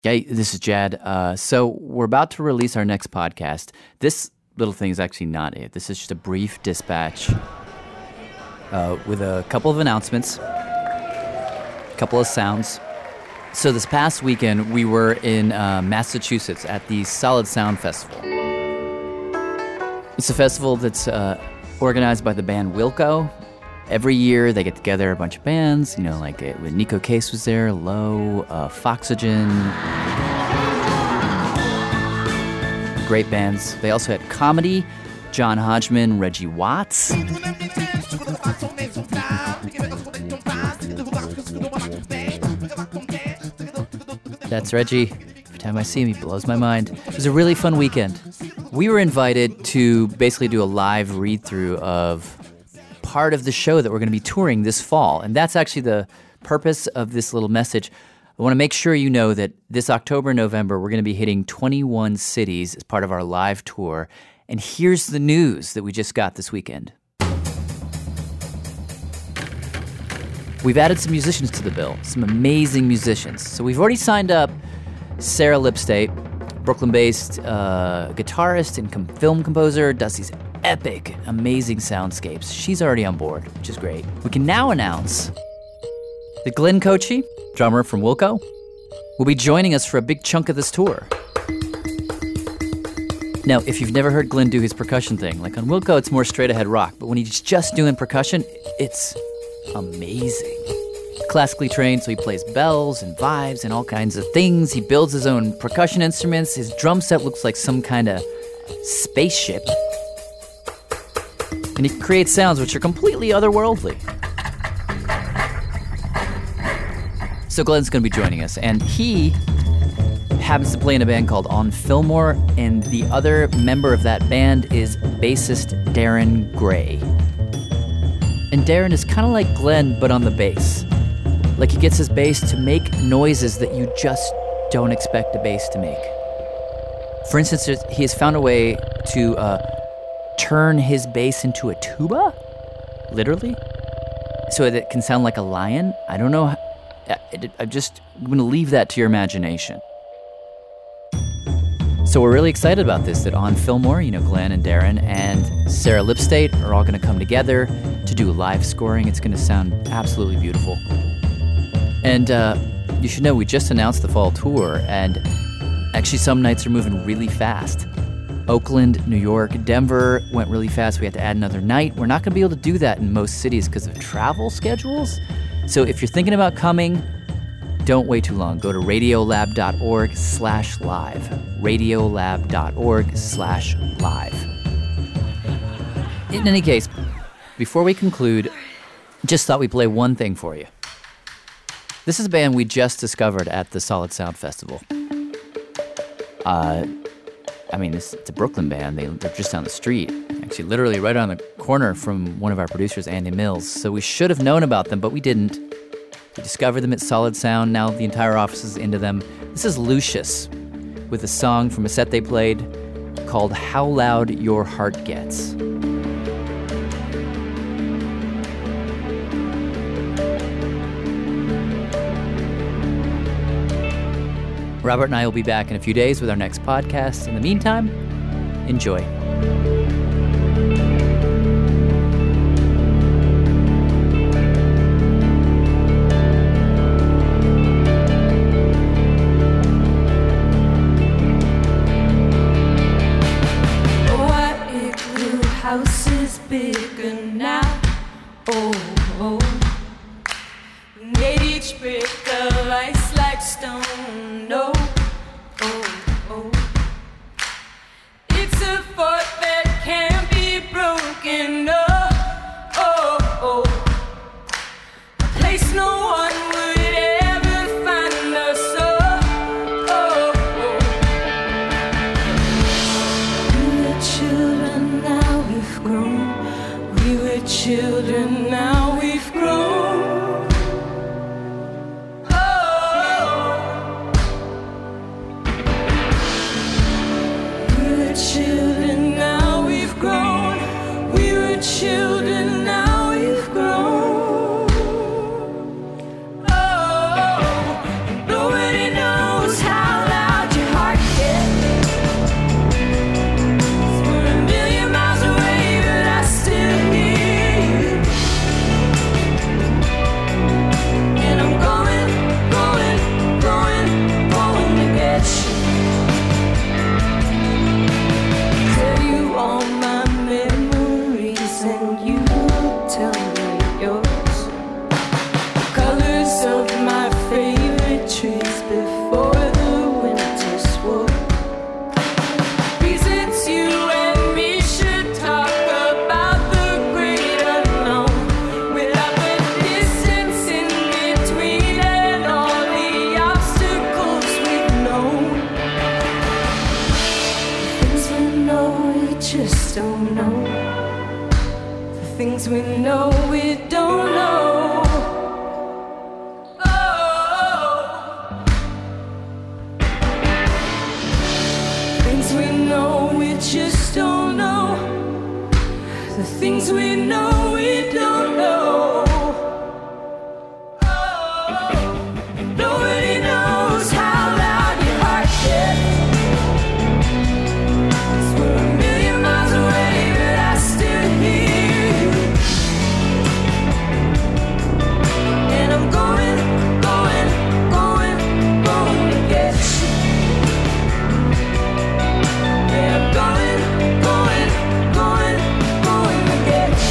Hey, this is Jad. So we're about to release our next podcast. This little thing is actually not it. This is just a brief dispatch with a couple of announcements, a couple of sounds. So this past weekend, we were in Massachusetts at the Solid Sound Festival. It's a festival that's organized by the band Wilco. Every year, they get together a bunch of bands, when Nico Case was there, Low, Foxygen. Great bands. They also had comedy, John Hodgman, Reggie Watts. That's Reggie. Every time I see him, he blows my mind. It was a really fun weekend. We were invited to basically do a live read-through of part of the show that we're going to be touring this fall. And that's actually the purpose of this little message. I want to make sure you know that this October and November, we're going to be hitting 21 cities as part of our live tour. And here's the news that we just got this weekend. We've added some musicians to the bill, some amazing musicians. So we've already signed up Sarah Lipstate, Brooklyn-based guitarist and film composer, does these epic, amazing soundscapes. She's already on board, which is great. We can now announce that Glenn Kochi, drummer from Wilco, will be joining us for a big chunk of this tour. Now, if you've never heard Glenn do his percussion thing, like on Wilco, it's more straight-ahead rock, but when he's just doing percussion, it's amazing. Classically trained, so he plays bells and vibes and all kinds of things. He builds his own percussion instruments. His drum set looks like some kind of spaceship. And he creates sounds which are completely otherworldly. So Glenn's going to be joining us, and he happens to play in a band called On Fillmore, and the other member of that band is bassist Darren Gray. And Darren is kind of like Glenn, but on the bass. Like he gets his bass to make noises that you just don't expect a bass to make. For instance, he has found a way to turn his bass into a tuba, literally, so that it can sound like a lion. I don't know. I'm going to leave that to your imagination. So we're really excited about this, that On Fillmore, Glenn and Darren and Sarah Lipstate are all going to come together to do live scoring. It's going to sound absolutely beautiful. And you should know, we just announced the fall tour, and actually some nights are moving really fast. Oakland, New York, Denver went really fast. We had to add another night. We're not going to be able to do that in most cities because of travel schedules. So if you're thinking about coming, don't wait too long. Go to radiolab.org/live. Radiolab.org/live. In any case, before we conclude, just thought we'd play one thing for you. This is a band we just discovered at the Solid Sound Festival. It's a Brooklyn band. They're just down the street. Actually, literally right on the corner from one of our producers, Andy Mills. So we should have known about them, but we didn't. We discovered them at Solid Sound. Now the entire office is into them. This is Lucius with a song from a set they played called How Loud Your Heart Gets. Robert and I will be back in a few days with our next podcast. In the meantime, enjoy. House is bigger now. Oh. Made each brick of ice like stone. Oh. It's a fort that can't just don't know. The things we know we don't know. Oh. Things we know we just don't know. The things we know we don't know. Nobody knows how loud your heart gets. 'Cause we're a million miles away, but I still hear you. And I'm going, going, going, going to get you. Yeah, I'm going, going, going, going to get you.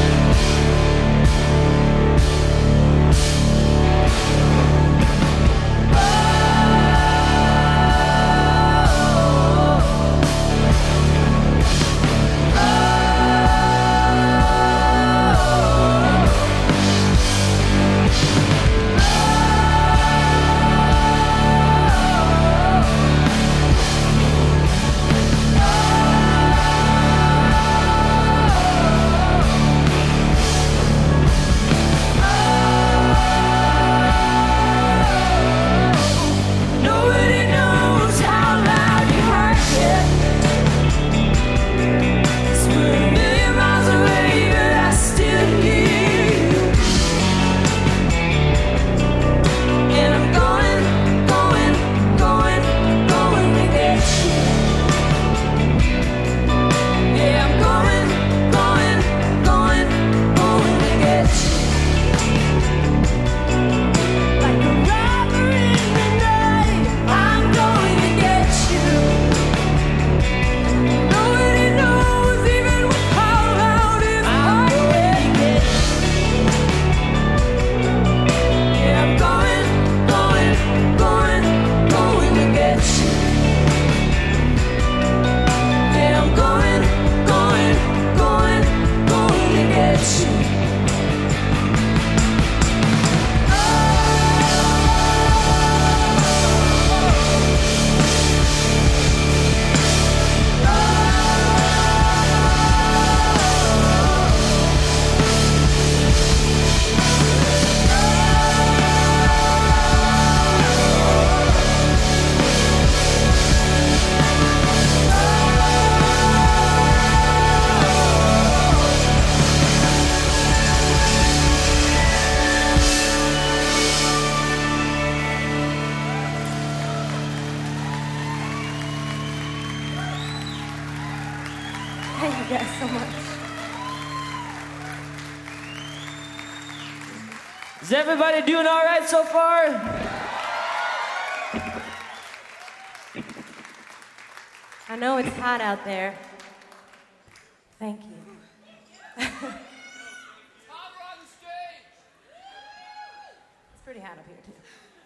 Nobody knows how loud your heart gets. 'Cause we're a million miles away, but I still hear you. And I'm going, going, going, going to get you. Yeah, I'm going, going, going, going to get you. Like a robber in the night, I'm going to get you. Nobody knows even how loud his heart gets. Yeah, I'm going, going, going, going to get you. Yeah, I'm going, going, going, going to get you. Thank you guys so much. Is everybody doing all right so far? I know it's hot out there. Thank you. It's pretty hot up here too.